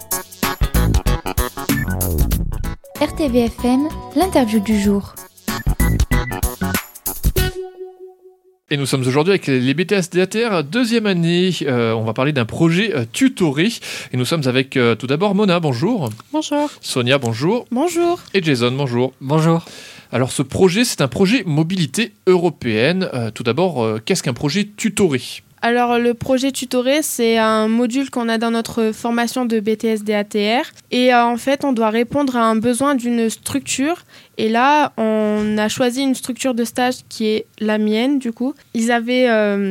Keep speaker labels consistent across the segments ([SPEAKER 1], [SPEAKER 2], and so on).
[SPEAKER 1] RTVFM, l'interview du jour.
[SPEAKER 2] Et nous sommes aujourd'hui avec les BTS DATR, deuxième année. On va parler d'un projet tutoré. Et nous sommes avec tout d'abord Mona, bonjour.
[SPEAKER 3] Bonjour.
[SPEAKER 2] Sonia, bonjour.
[SPEAKER 3] Bonjour.
[SPEAKER 2] Et Jason, bonjour.
[SPEAKER 4] Bonjour.
[SPEAKER 2] Alors ce projet, c'est un projet mobilité européenne. Tout d'abord, qu'est-ce qu'un projet tutoré ?
[SPEAKER 3] Alors le projet tutoré, c'est un module qu'on a dans notre formation de BTS DATR. Et en fait, on doit répondre à un besoin d'une structure. Et là, on a choisi une structure de stage qui est la mienne, du coup. Ils avaient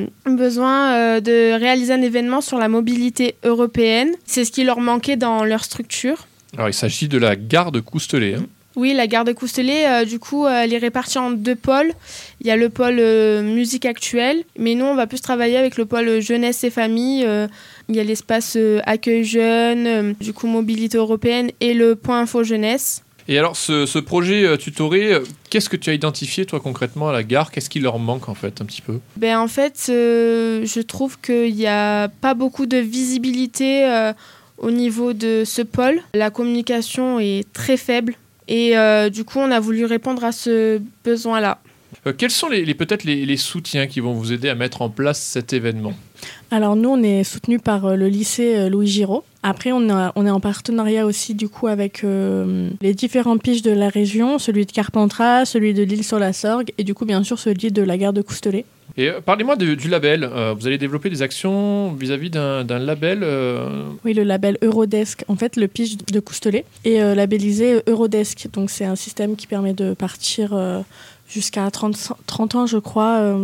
[SPEAKER 3] besoin de réaliser un événement sur la mobilité européenne. C'est ce qui leur manquait dans leur structure.
[SPEAKER 2] Alors il s'agit de la gare de Coustelet.
[SPEAKER 3] Oui, la gare de Coustelet, du coup, elle est répartie en deux pôles. Il y a le pôle musique actuelle, mais nous, on va plus travailler avec le pôle jeunesse et famille. Il y a l'espace accueil jeune, du coup, mobilité européenne et le point info jeunesse.
[SPEAKER 2] Et alors, ce projet tutoré, qu'est-ce que tu as identifié, toi, concrètement, à la gare ? Qu'est-ce qui leur manque, en fait, un petit peu ?
[SPEAKER 3] En fait, je trouve qu'il n'y a pas beaucoup de visibilité au niveau de ce pôle. La communication est très faible. Et du coup, on a voulu répondre à ce besoin-là.
[SPEAKER 2] Quels sont peut-être les soutiens qui vont vous aider à mettre en place cet événement ?
[SPEAKER 5] Alors nous, on est soutenu par le lycée Louis Giraud. Après, on est en partenariat aussi du coup avec les différents piges de la région, celui de Carpentras, celui de l'Isle-sur-la-Sorgue et du coup, bien sûr, celui de la gare de Coustelet.
[SPEAKER 2] Et parlez-moi du label. Vous allez développer des actions vis-à-vis d'un label
[SPEAKER 5] Oui, le label Eurodesk. En fait, le pige de Coustelet est labellisé Eurodesk. Donc, c'est un système qui permet de partir jusqu'à 30 ans, je crois,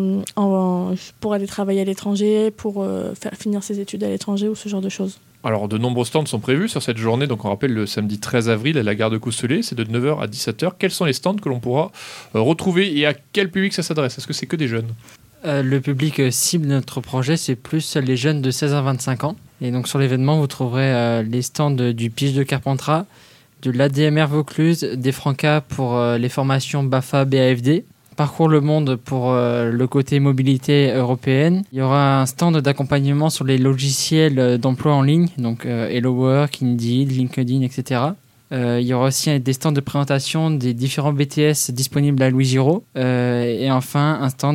[SPEAKER 5] pour aller travailler à l'étranger, pour faire finir ses études à l'étranger ou ce genre de choses.
[SPEAKER 2] Alors, de nombreux stands sont prévus sur cette journée. Donc, on rappelle le samedi 13 avril à la gare de Coustelet. C'est de 9h à 17h. Quels sont les stands que l'on pourra retrouver et à quel public ça s'adresse ? Est-ce que c'est que des jeunes ?
[SPEAKER 4] Le public cible de notre projet, c'est plus les jeunes de 16 à 25 ans. Et donc sur l'événement, vous trouverez les stands du Pige de Carpentras, de l'ADMR Vaucluse, des Francas pour les formations BAFA, BAFD, Parcours le Monde pour le côté mobilité européenne. Il y aura un stand d'accompagnement sur les logiciels d'emploi en ligne, donc Hello Work, Indeed, LinkedIn, etc. Il y aura aussi des stands de présentation des différents BTS disponibles à Louis Giraud. Et enfin, un stand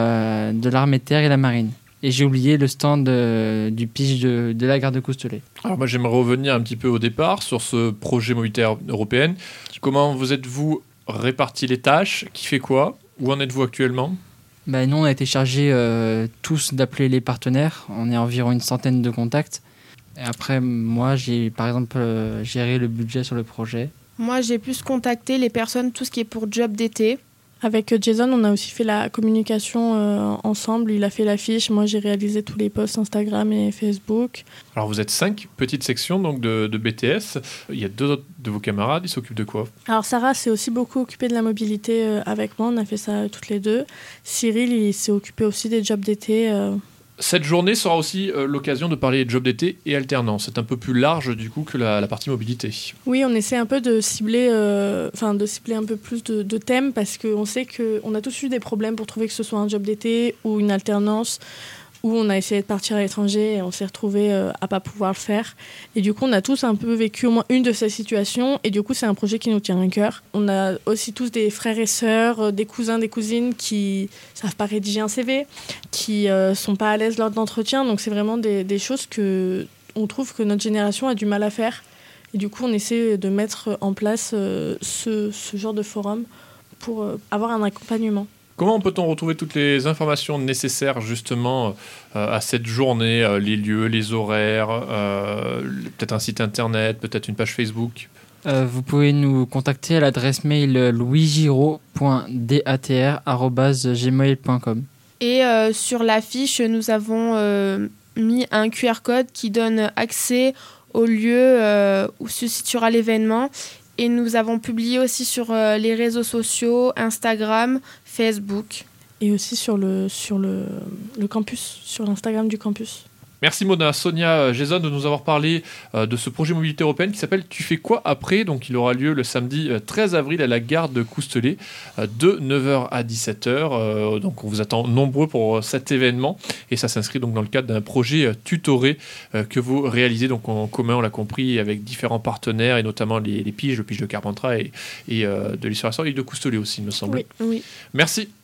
[SPEAKER 4] de l'armée de terre et la marine. Et j'ai oublié le stand du pitch de la gare de Coustelet.
[SPEAKER 2] Alors moi, j'aimerais revenir un petit peu au départ sur ce projet mobilité européenne. Comment vous êtes-vous répartis les tâches ? Qui fait quoi ? Où en êtes-vous actuellement ?
[SPEAKER 4] Nous, on a été chargés tous d'appeler les partenaires. On est environ une centaine de contacts. Et après, moi, j'ai par exemple géré le budget sur le projet.
[SPEAKER 3] Moi, j'ai plus contacté les personnes, tout ce qui est pour job d'été.
[SPEAKER 5] Avec Jason, on a aussi fait la communication ensemble. Il a fait l'affiche. Moi, j'ai réalisé tous les posts Instagram et Facebook.
[SPEAKER 2] Alors, vous êtes 5 petites sections donc de BTS. Il y a 2 autres de vos camarades. Ils s'occupent de quoi ?
[SPEAKER 5] Alors, Sarah s'est aussi beaucoup occupée de la mobilité avec moi. On a fait ça toutes les deux. Cyril, il s'est occupé aussi des jobs d'été.
[SPEAKER 2] Cette journée sera aussi l'occasion de parler de jobs d'été et alternance. C'est un peu plus large du coup que la partie mobilité.
[SPEAKER 5] Oui, on essaie un peu de cibler un peu plus de thèmes parce qu'on sait qu'on a tous eu des problèmes pour trouver que ce soit un job d'été ou une alternance où on a essayé de partir à l'étranger et on s'est retrouvés à pas pouvoir le faire. Et du coup, on a tous un peu vécu au moins une de ces situations et du coup, c'est un projet qui nous tient à cœur. On a aussi tous des frères et sœurs, des cousins, des cousines qui savent pas rédiger un CV, qui sont pas à l'aise lors de l'entretien. Donc, c'est vraiment des choses que on trouve que notre génération a du mal à faire. Et du coup, on essaie de mettre en place ce genre de forum pour avoir un accompagnement.
[SPEAKER 2] Comment peut-on retrouver toutes les informations nécessaires justement à cette journée, les lieux, les horaires, peut-être un site internet, peut-être une page Facebook ?
[SPEAKER 4] Vous pouvez nous contacter à l'adresse mail louisgiraud.datr@gmail.com.
[SPEAKER 3] Et sur l'affiche, nous avons mis un QR code qui donne accès au lieu où se situera l'événement. Et nous avons publié aussi sur les réseaux sociaux, Instagram, Facebook.
[SPEAKER 5] Et aussi sur le campus, sur l'Instagram du campus.
[SPEAKER 2] Merci Mona. Sonia, Jason de nous avoir parlé de ce projet mobilité européenne qui s'appelle Tu fais quoi après ? Donc il aura lieu le samedi 13 avril à la gare de Coustelet de 9h à 17h. Donc on vous attend nombreux pour cet événement et ça s'inscrit donc dans le cadre d'un projet tutoré que vous réalisez donc en commun, on l'a compris, avec différents partenaires et notamment les piges, le pige de Carpentras et de l'histoire et de Coustelet aussi, il me semble.
[SPEAKER 5] Oui.
[SPEAKER 2] Merci.